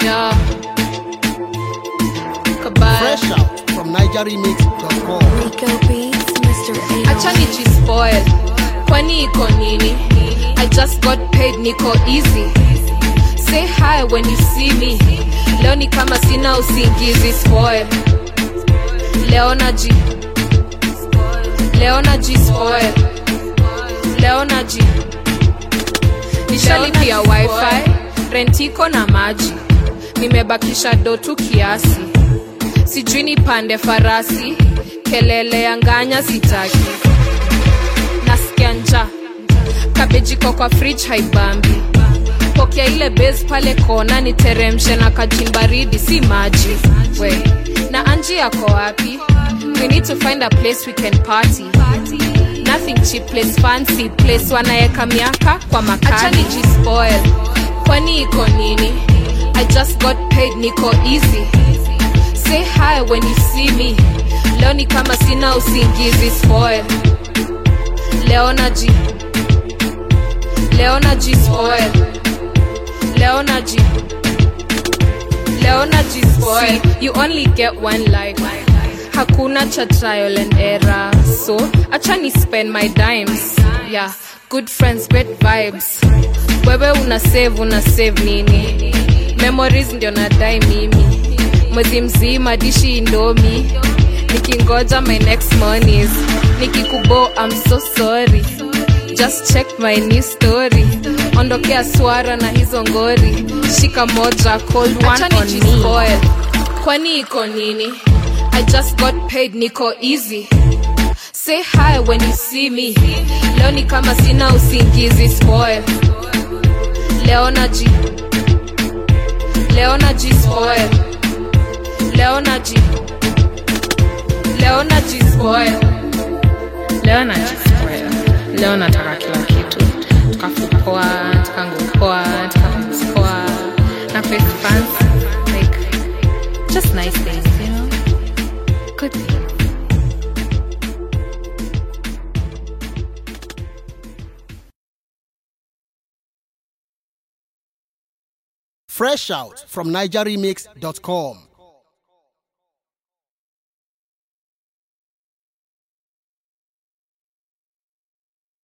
Yeah. Kabaya. Fresh out from NigerRemix.com. Rico Beats, Mr. A. Acha nijispoil, kwani iko nini? I just got paid, niko easy. Say hi when you see me. Leo ni kama sina usingizi. Spoil, leo naji spoil, leo naji nishalipia wifi, rentiko na maji. Nimebakisha dotu kiasi, sijui nipande farasi. Kelele ya nganya sitaki, nasikia njaa. Kabejiko kwa fridge haibambi. Pokea ile base pale kona, niteremshe na kajimbaridi si maji. We, na Anji yako wapi? We need to find a place we can party. Nothing cheap, place fancy, place wanaeka miaka kwa makali. Acha nijispoil, kwani iko nini? I just got paid, niko easy. Say hi when you see me. Leo ni kama sina usingizi. Spoil, leo naji spoil, leo naji spoil. You only get one life, hakuna cha trial and error. So acha ni spend my dimes. Yeah, good friends, great vibes. Wewe una save nini? Memories ndio nadai mimi. Mwezi mzima dishi indomi, nikingoja my next monies. Nikikubo I'm so sorry, just check my new story. Ondokea swara na hizo ngori, shika moja cold one on me. Spoil, kwani iko nini? I just got paid, niko easy. Say hi when you see me. Leo ni kama sina usingizi. Spoil, leo naji spoil, leo naji spoil, Leo najispoil. Leo nataka kila kitu. Tukafupoa, tukangupoa, tukafupoa. Na face fancy. Like, just nice things, you know? Good things. Fresh out from NigerRemix.com.